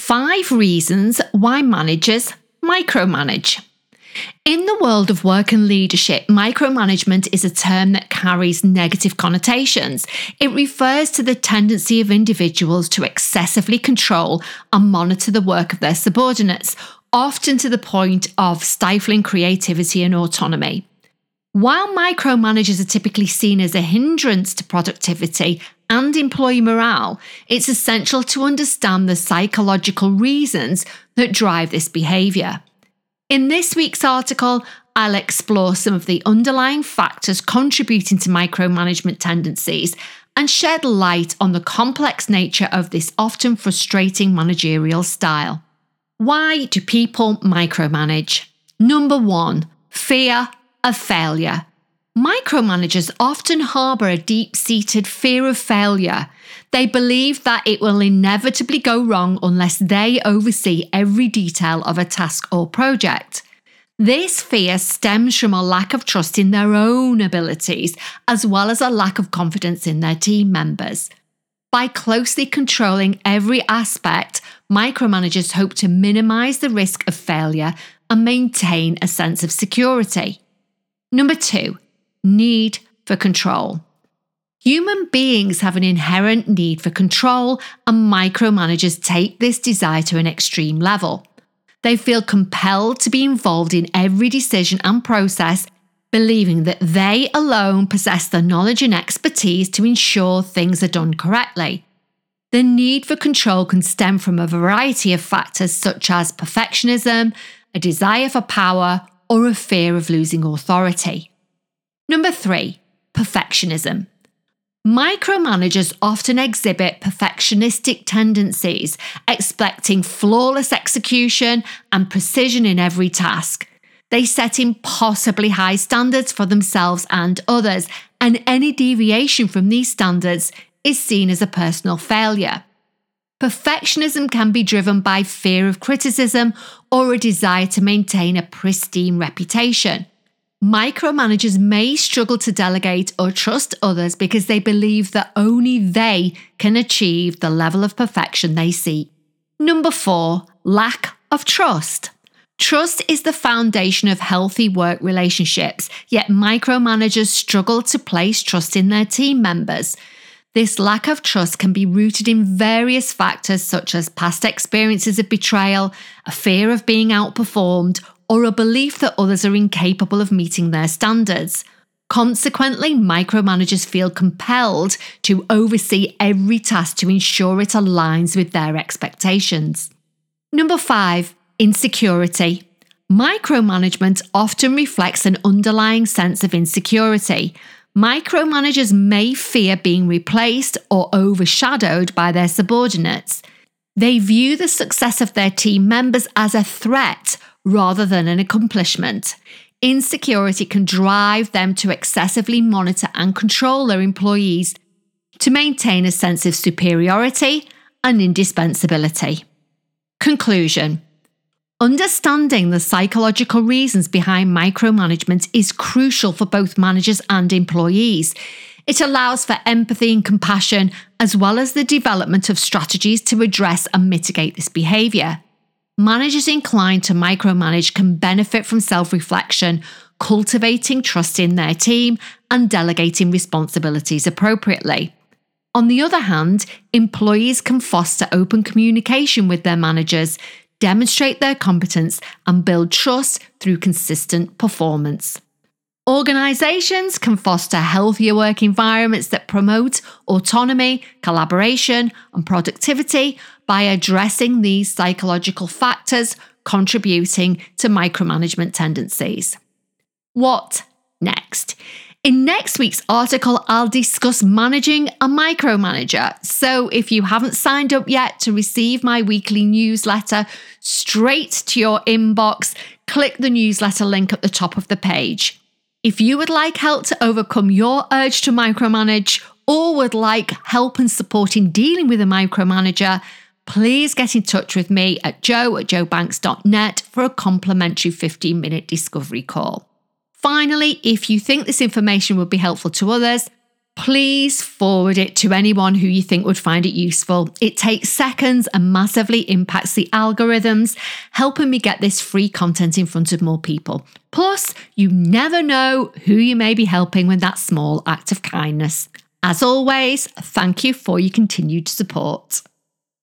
5 reasons why managers micromanage. In the world of work and leadership, micromanagement is a term that carries negative connotations. It refers to the tendency of individuals to excessively control and monitor the work of their subordinates, often to the point of stifling creativity and autonomy. While micromanagers are typically seen as a hindrance to productivity and employee morale, it's essential to understand the psychological reasons that drive this behaviour. In this week's article, I'll explore some of the underlying factors contributing to micromanagement tendencies and shed light on the complex nature of this often frustrating managerial style. Why do people micromanage? Number 1, fear of failure. Micromanagers often harbour a deep-seated fear of failure. They believe that it will inevitably go wrong unless they oversee every detail of a task or project. This fear stems from a lack of trust in their own abilities, as well as a lack of confidence in their team members. By closely controlling every aspect, micromanagers hope to minimise the risk of failure and maintain a sense of security. Number 2, need for control. Human beings have an inherent need for control, and micromanagers take this desire to an extreme level. They feel compelled to be involved in every decision and process, believing that they alone possess the knowledge and expertise to ensure things are done correctly. The need for control can stem from a variety of factors such as perfectionism, a desire for power, or a fear of losing authority. Number 3, perfectionism. Micromanagers often exhibit perfectionistic tendencies, expecting flawless execution and precision in every task. They set impossibly high standards for themselves and others, and any deviation from these standards is seen as a personal failure. Perfectionism can be driven by fear of criticism or a desire to maintain a pristine reputation. Micromanagers may struggle to delegate or trust others because they believe that only they can achieve the level of perfection they seek. Number 4, lack of trust. Trust is the foundation of healthy work relationships, yet micromanagers struggle to place trust in their team members. This lack of trust can be rooted in various factors such as past experiences of betrayal, a fear of being outperformed, or a belief that others are incapable of meeting their standards. Consequently, micromanagers feel compelled to oversee every task to ensure it aligns with their expectations. Number 5, insecurity. Micromanagement often reflects an underlying sense of insecurity. Micromanagers may fear being replaced or overshadowed by their subordinates. They view the success of their team members as a threat rather than an accomplishment. Insecurity can drive them to excessively monitor and control their employees to maintain a sense of superiority and indispensability. Conclusion. Understanding the psychological reasons behind micromanagement is crucial for both managers and employees. It allows for empathy and compassion, as well as the development of strategies to address and mitigate this behaviour. Managers inclined to micromanage can benefit from self-reflection, cultivating trust in their team, and delegating responsibilities appropriately. On the other hand, employees can foster open communication with their managers, demonstrate their competence, and build trust through consistent performance. Organisations can foster healthier work environments that promote autonomy, collaboration, and productivity by addressing these psychological factors contributing to micromanagement tendencies. What next? In next week's article, I'll discuss managing a micromanager. So if you haven't signed up yet to receive my weekly newsletter straight to your inbox, click the newsletter link at the top of the page. If you would like help to overcome your urge to micromanage or would like help and support in dealing with a micromanager, please get in touch with me at jo@jobanks.net for a complimentary 15-minute discovery call. Finally, if you think this information would be helpful to others, please forward it to anyone who you think would find it useful. It takes seconds and massively impacts the algorithms, helping me get this free content in front of more people. Plus, you never know who you may be helping with that small act of kindness. As always, thank you for your continued support.